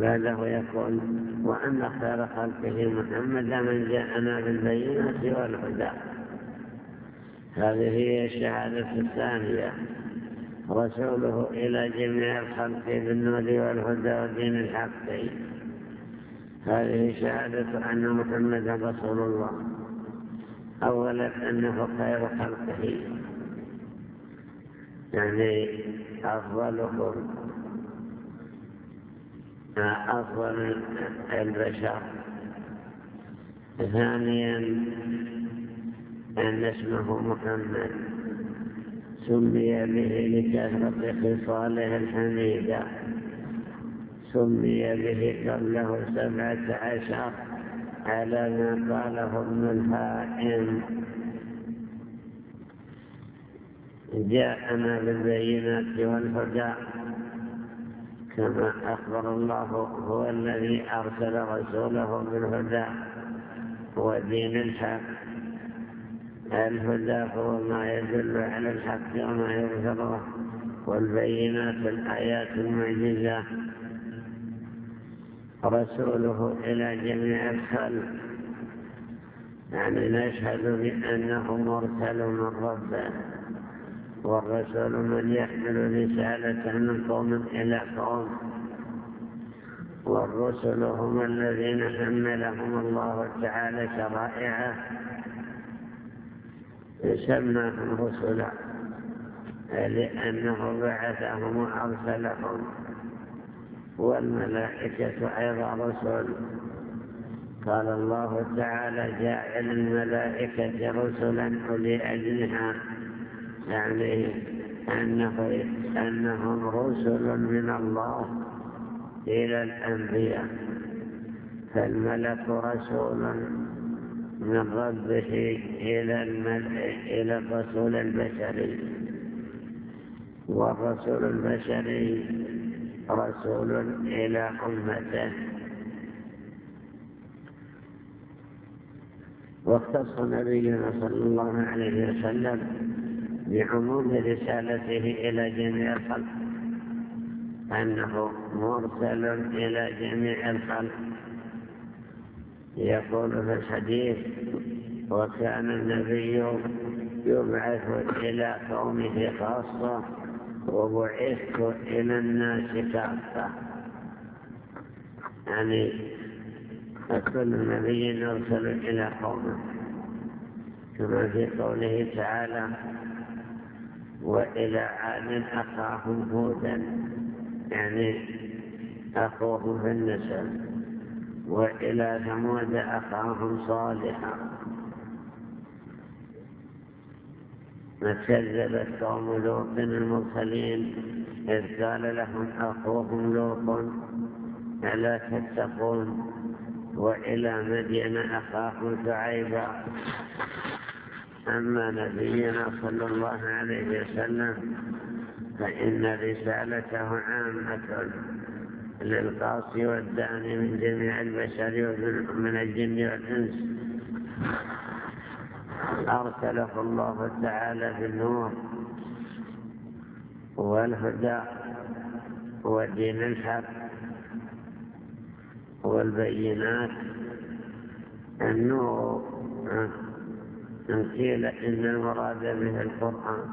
بعده يقول وأن خير خلقه محمد من جاءنا بالبينات والهدى. هذه هي الشهادة الثانية، رسوله إلى جميع الخلق بالنور والهدى ودين الحق. هذه شهادة أن محمدا رسول الله، أولا أنه خير خلقه يعني أفضلهم، أفضل البشر. ثانيا أن اسمه محمد سمي به لكثرة خصاله الحميدة، سمي به قبله 17 على ما قاله ابن الهائم: جاءنا بالبينات والهدى، كما أخبر الله هو الذي أرسل رسوله بالهدى ودين الحق. الهدى هو ما يدل على الحق وما يظهره، والبينات الآيات المعجزة. رسوله إلى جميع الخلق يعني نشهد بأنه مرسل من ربه، والرسول من يحمل رسالة من قوم إلى قوم، والرسل هم الذين حملهم الله تعالى شرائعه سماهم رسلا لأنه بعثهم وأرسلهم. والملائكة أيضا رسل، قال الله تعالى: جاعل الملائكة رسلا أولي أجنحة، يعني أنهم رسل من الله إلى الأنبياء. فالملك رسول من ربه إلى الرسول البشري، والرسول البشري رسول إلى أمته. واختص نبينا صلى الله عليه وسلم بعموم رسالته إلى جميع الخلق، أنه مرسل إلى جميع الخلق. يقول في الحديث: وكان النبي يبعث إلى قومه خاصة وبعثت إلى الناس كافة، يعني كل نبي يرسل إلى قومه، كما في قوله تعالى: وإلى عاد أخاهم هودا، يعني أخوهم في النسب. وإلى ثمود أخاهم صالحا، كذبت قوم لوط المرسلين إذ قال لهم أخوهم لوط ألا تتقون. وإلى مدين أخاهم شعيبا. أما نبينا صلى الله عليه وسلم فإن رسالته عامة للقاصي والداني من جميع البشر ومن الجن والإنس. أرسله الله تعالى بالنور والهدى ودين الحق والبينات. النور قيل إن المراد به القرآن.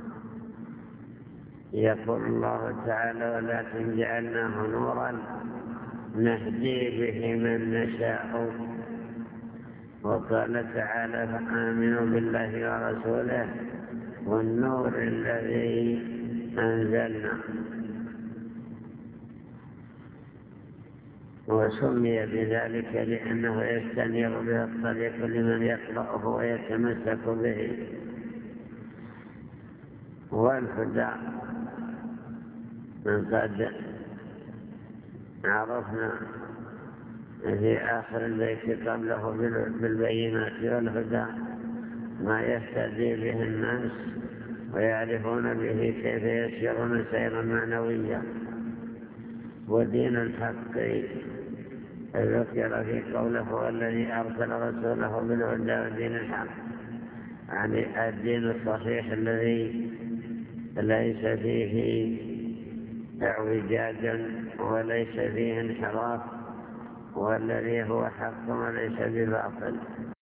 يقول الله تعالى: ولكن جعلناه نورا نهدي به من نشاء. وقال تعالى: فآمنوا بالله ورسوله والنور الذي أنزلنا. وسمي بذلك لأنه يستنير به الطريق لمن يقرأه ويتمسك به. والهدى من قد عرفنا في آخر البيت قبله بالبينات والهدى ما يهتدي به الناس ويعرفون به كيف يسيرون سيرا معنويا. ودين الحق ذكر في قوله: هو الذي أرسل رسوله بالهدى ودين الحق، يعني الدين الصحيح الذي ليس فيه اعوجاج وليس فيه انحراف، والذي هو حق وليس بباطل.